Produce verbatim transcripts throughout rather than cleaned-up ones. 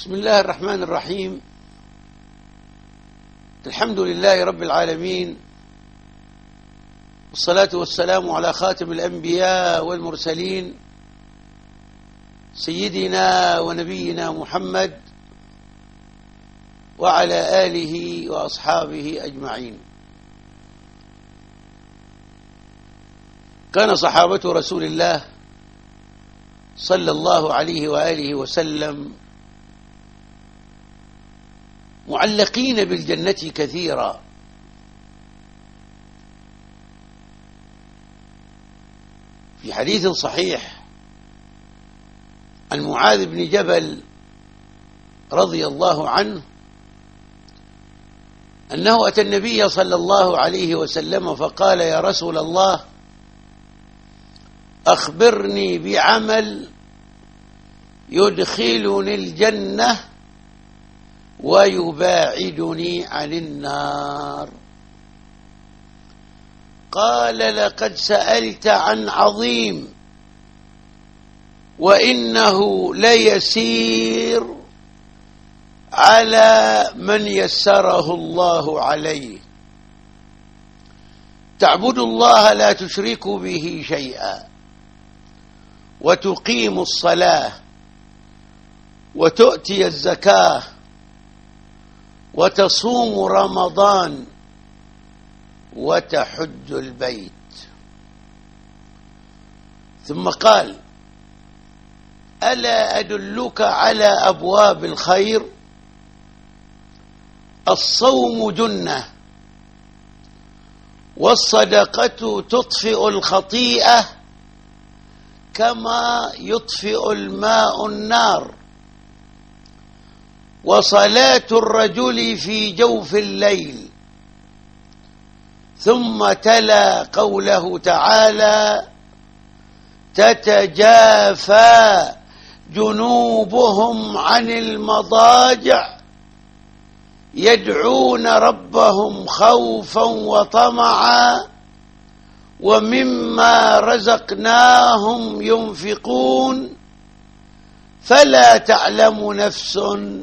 بسم الله الرحمن الرحيم. الحمد لله رب العالمين، والصلاة والسلام على خاتم الأنبياء والمرسلين سيدنا ونبينا محمد وعلى آله وأصحابه أجمعين. كان صحابة رسول الله صلى الله عليه وآله وسلم معلقين بالجنة كثيرا، في حديث صحيح عن معاذ بن جبل رضي الله عنه أنه أتى النبي صلى الله عليه وسلم فقال: يا رسول الله، أخبرني بعمل يدخلني الجنة ويباعدني عن النار. قال: لقد سألت عن عظيم، وإنه ليسير على من يسره الله عليه. تعبد الله لا تشرك به شيئا، وتقيم الصلاة، وتؤتي الزكاة، وتصوم رمضان، وتحج البيت. ثم قال: ألا أدلك على أبواب الخير؟ الصوم جنة، والصدقة تطفئ الخطيئة كما يطفئ الماء النار، وصلاة الرجل في جوف الليل. ثم تلا قوله تعالى: تتجافى جنوبهم عن المضاجع يدعون ربهم خوفا وطمعا ومما رزقناهم ينفقون فلا تعلم نفس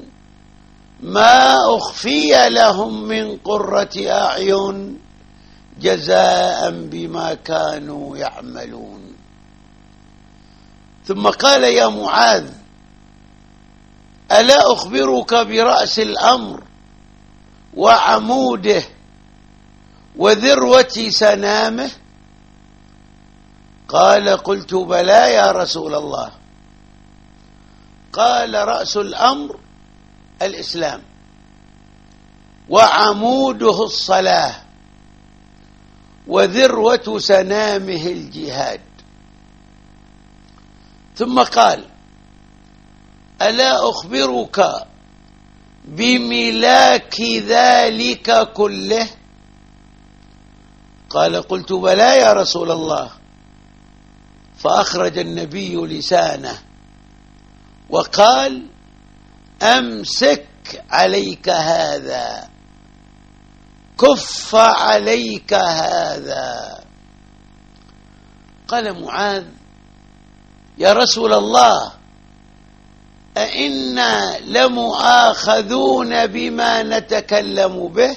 ما أخفي لهم من قرة أعين جزاء بما كانوا يعملون. ثم قال: يا معاذ، ألا أخبرك برأس الأمر وعموده وذروة سنامه؟ قال: قلت بلى يا رسول الله. قال: رأس الأمر الإسلام، وعموده الصلاة، وذروة سنامه الجهاد. ثم قال: ألا أخبرك بملاك ذلك كله؟ قال: قلت بلى يا رسول الله. فأخرج النبي لسانه وقال: أمسك عليك هذا، كف عليك هذا. قال معاذ: يا رسول الله، أئنا لمؤاخذون بما نتكلم به؟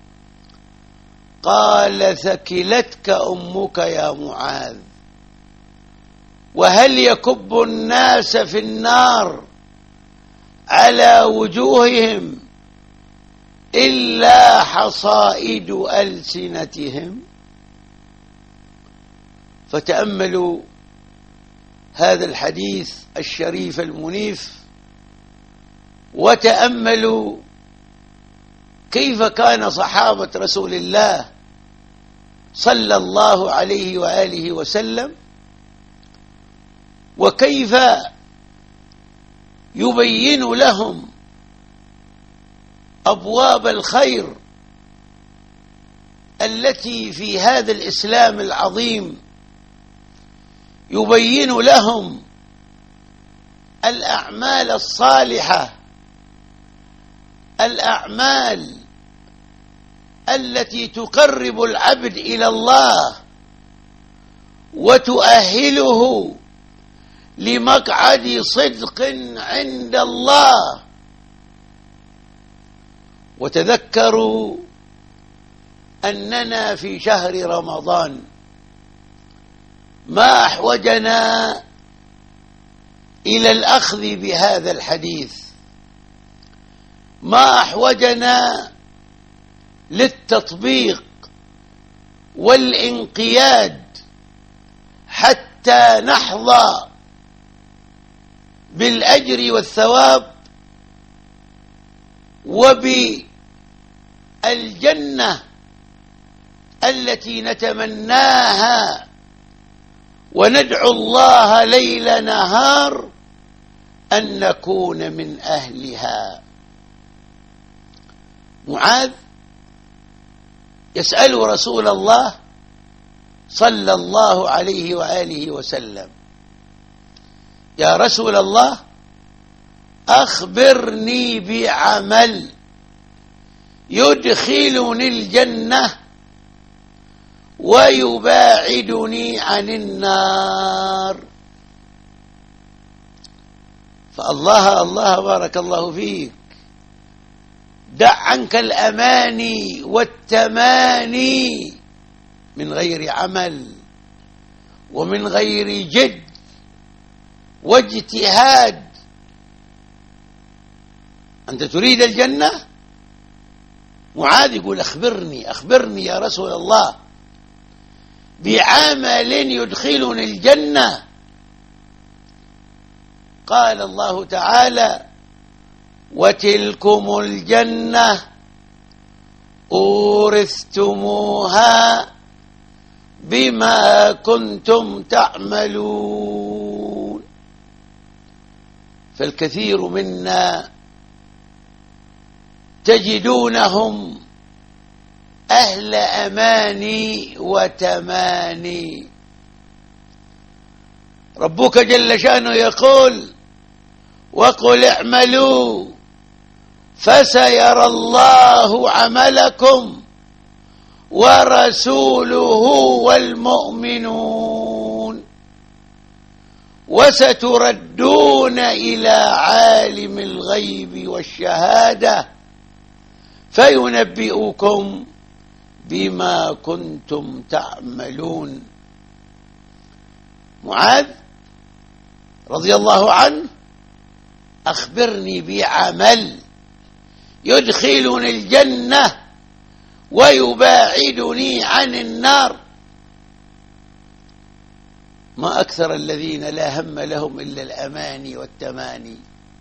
قال: ثكلتك أمك يا معاذ. وهل يكب الناس في النار على وجوههم إلا حصائد ألسنتهم؟ فتأملوا هذا الحديث الشريف المنيف، وتأملوا كيف كان صحابة رسول الله صلى الله عليه وآله وسلم، وكيف يبين لهم أبواب الخير التي في هذا الإسلام العظيم، يبين لهم الأعمال الصالحة، الأعمال التي تقرب العبد إلى الله وتؤهله لمقعد صدق عند الله وتذكروا أننا في شهر رمضان، ما أحوجنا إلى الأخذ بهذا الحديث، ما أحوجنا للتطبيق والانقياد حتى نحظى بالأجر والثواب وبالجنة التي نتمناها وندعو الله ليل نهار أن نكون من أهلها. معاذ يسأل رسول الله صلى الله عليه وآله وسلم: يا رسول الله، أخبرني بعمل يدخلني الجنة ويباعدني عن النار. فالله الله بارك الله فيك، دع عنك الأماني والتماني من غير عمل ومن غير جد واجتهاد. أنت تريد الجنة؟ معاذ يقول: أخبرني أخبرني يا رسول الله بعمل يدخلني الجنة. قال الله تعالى: وتلكم الجنة أورثتموها بما كنتم تعملون. فالكثير منا تجدونهم أهل أماني وتماني. ربك جل شأنه يقول: وقل اعملوا فسيرى الله عملكم ورسوله والمؤمنون وستردون إلى عالم الغيب والشهادة فينبئكم بما كنتم تعملون. معاذ رضي الله عنه: أخبرني بعمل يدخلني الجنة ويباعدني عن النار. ما أكثر الذين لا هم لهم إلا الأماني والتماني.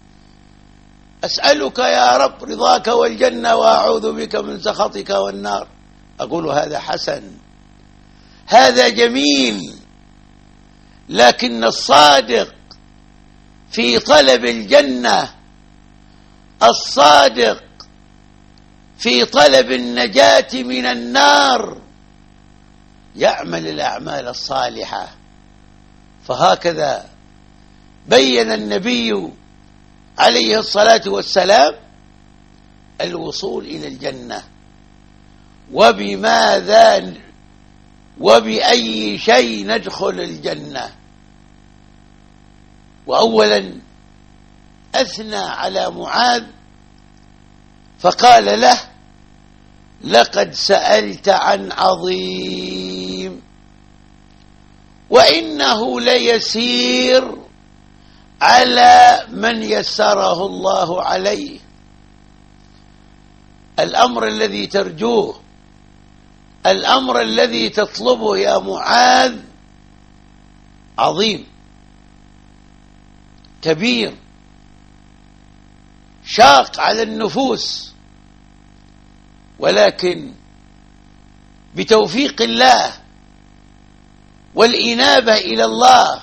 أسألك يا رب رضاك والجنة وأعوذ بك من سخطك والنار. أقول هذا حسن، هذا جميل، لكن الصادق في طلب الجنة، الصادق في طلب النجاة من النار، يعمل الأعمال الصالحة. فهكذا بين النبي عليه الصلاة والسلام الوصول إلى الجنة، وبماذا وبأي شيء ندخل الجنة. وأولا أثنى على معاذ فقال له: لقد سألت عن عظيم وإنه ليسير على من يسره الله عليه. الأمر الذي ترجوه، الأمر الذي تطلبه يا معاذ عظيم كبير شاق على النفوس، ولكن بتوفيق الله والإنابة إلى الله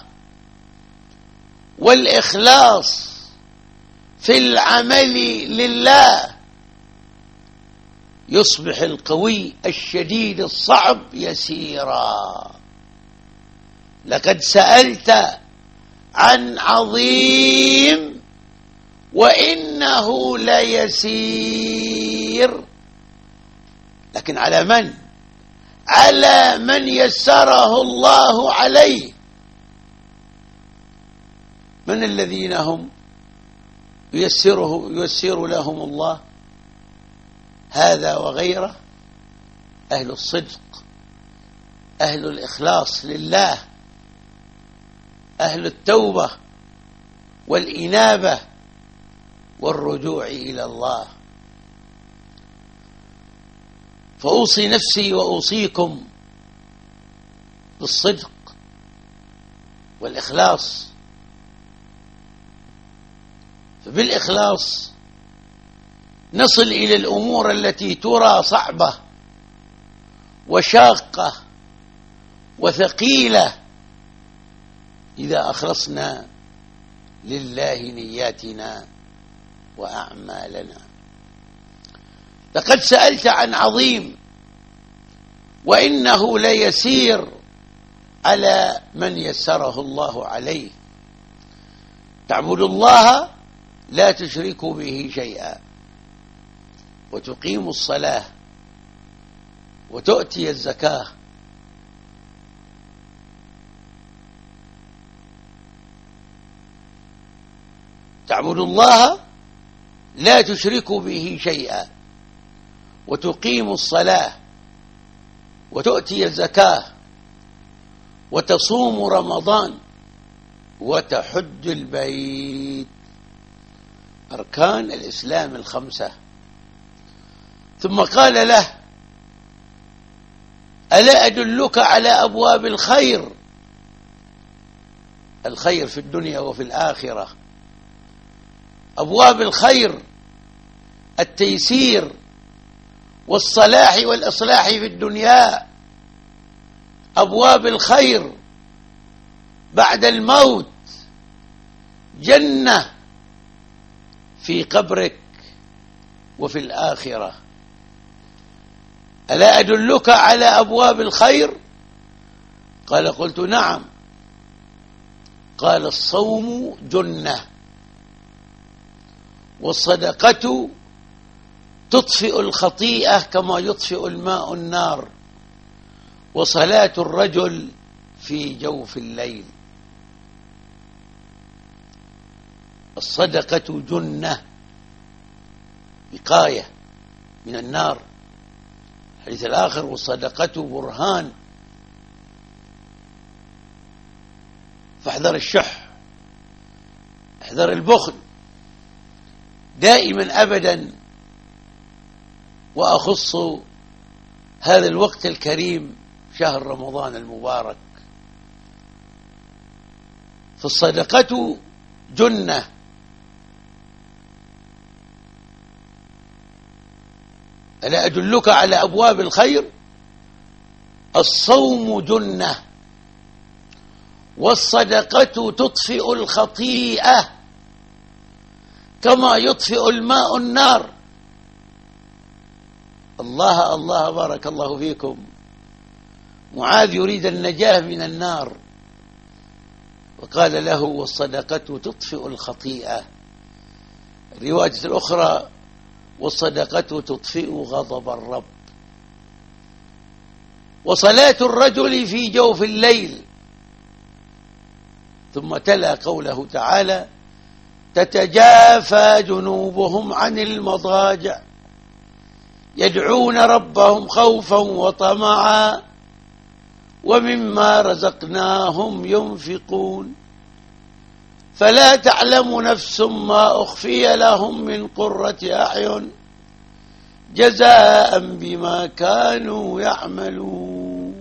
والإخلاص في العمل لله يصبح القوي الشديد الصعب يسيرا. لقد سألت عن عظيم وإنه ليسير، لكن على من؟ على من يسره الله عليه. من الذين هم ييسره ييسر لهم الله؟ هذا وغيره أهل الصدق، أهل الإخلاص لله، أهل التوبة والإنابة والرجوع إلى الله. فأوصي نفسي وأوصيكم بالصدق والإخلاص. فبالإخلاص نصل إلى الأمور التي ترى صعبة وشاقة وثقيلة إذا أخلصنا لله نياتنا وأعمالنا. لقد سألت عن عظيم وإنه ليسير على من يسره الله عليه. تعبد الله لا تشرك به شيئا، وتقيم الصلاة، وتؤتي الزكاة، تعبد الله لا تشرك به شيئا، وتقيم الصلاة، وتؤتي الزكاة، وتصوم رمضان، وتحج البيت. أركان الإسلام الخمسة. ثم قال له: ألا أدلك على أبواب الخير؟ الخير في الدنيا وفي الآخرة. أبواب الخير التيسير والصلاح والإصلاح في الدنيا، أبواب الخير بعد الموت، جنة في قبرك وفي الآخرة. ألا أدلك على أبواب الخير؟ قال: قلت نعم. قال: الصوم جنة، والصدقة تطفئ الخطيئة كما يطفئ الماء النار، وصلاة الرجل في جوف الليل. الصدقة جنة، وقاية من النار. الحديث الآخر: والصدقة برهان. فاحذر الشح، احذر البخل دائما أبدا. وأخص هذا الوقت الكريم، شهر رمضان المبارك. فالصدقة جنة. ألا أدلك على أبواب الخير؟ الصوم جنة، والصدقة تطفئ الخطيئة كما يطفئ الماء النار. الله الله، بارك الله فيكم. معاذ يريد النجاة من النار، وقال له: والصدقة تطفئ الخطيئة. الرواية الأخرى: والصدقة تطفئ غضب الرب. وصلاة الرجل في جوف الليل. ثم تلا قوله تعالى: تتجافى جنوبهم عن المضاجع يدعون ربهم خوفا وطمعا ومما رزقناهم ينفقون فلا تعلم نفس ما أخفي لهم من قرة أعين جزاء بما كانوا يعملون.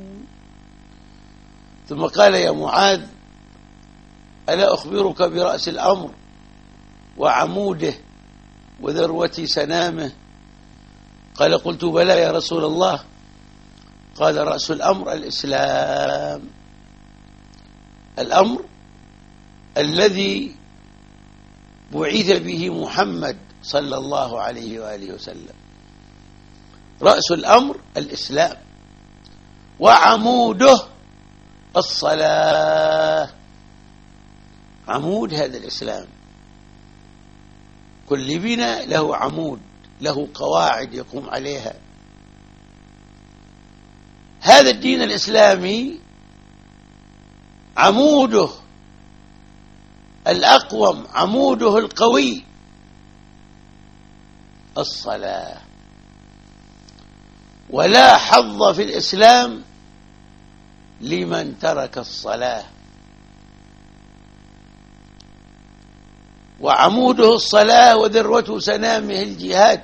ثم قال: يا معاذ، ألا أخبرك برأس الأمر وعموده وذروة سنامه؟ قال: قلت بلى يا رسول الله. قال: رأس الأمر الإسلام، الأمر الذي بعث به محمد صلى الله عليه وآله وسلم. رأس الأمر الإسلام، وعموده الصلاة. عمود هذا الإسلام. كل بنا له عمود، له قواعد يقوم عليها. هذا الدين الإسلامي عموده الأقوم، عموده القوي الصلاة. ولا حظ في الإسلام لمن ترك الصلاة، وعموده الصلاة وذروة سنامه الجهاد.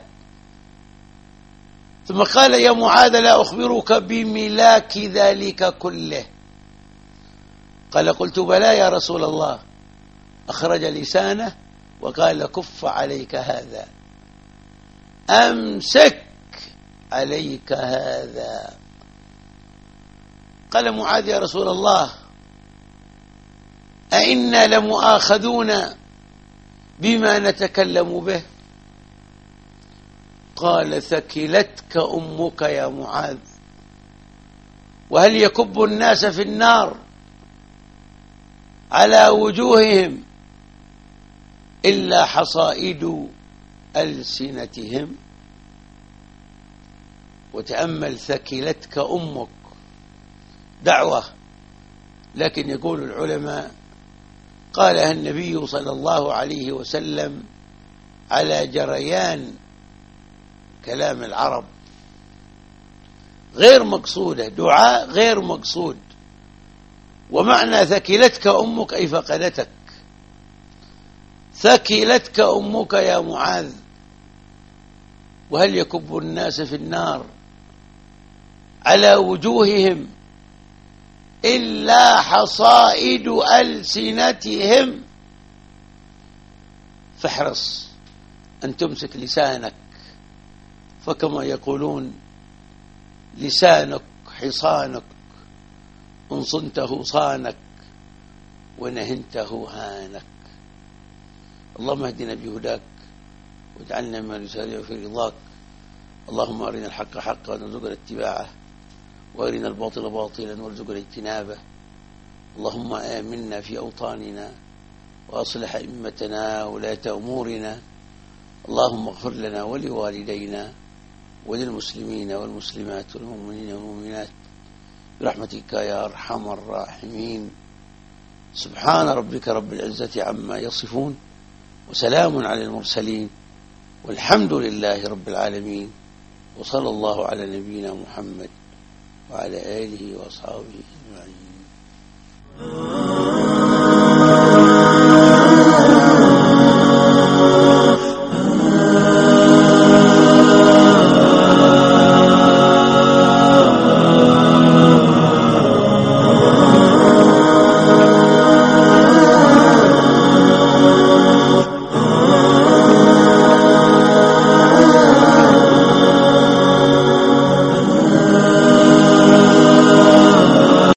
ثم قال: يا معاذ لا أخبرك بملاك ذلك كله؟ قال: قلت بلى يا رسول الله. أخرج لسانه وقال: كف عليك هذا، أمسك عليك هذا. قال معاذ: يا رسول الله، أئنا لمؤاخذون بما نتكلم به؟ قال: ثكلتك أمك يا معاذ، وهل يكب الناس في النار على وجوههم إلا حصائد ألسنتهم؟ وتأمل: ثكلتك أمك، دعوة، لكن يقول العلماء قالها النبي صلى الله عليه وسلم على جريان كلام العرب، غير مقصودة، دعاء غير مقصود. ومعنى ثكلتك أمك أي فقدتك. ثكلتك أمك يا معاذ، وهل يكب الناس في النار على وجوههم إلا حصائد ألسنتهم؟ فاحرص أن تمسك لسانك، فكما يقولون: لسانك حصانك، إن صنته صانك ونهنته هانك. اللهم اهدنا بهداك واجعلنا ممن يسارع في رضاك. اللهم أرنا الحق حقا وارزقنا اتباعه، وأرنا الباطل باطلا وارزقنا اجتنابه. اللهم آمنا في أوطاننا وأصلح أئمتنا وولاة أمورنا. اللهم اغفر لنا ولوالدينا وللمسلمين والمسلمات والمؤمنين والمؤمنات برحمتك يا أرحم الراحمين. سبحان ربك رب العزة عما يصفون، وسلام على المرسلين، والحمد لله رب العالمين، وصلى الله على نبينا محمد وعلى آله وأصحابه أجمعين.